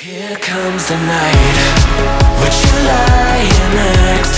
Here comes the night, with you lying next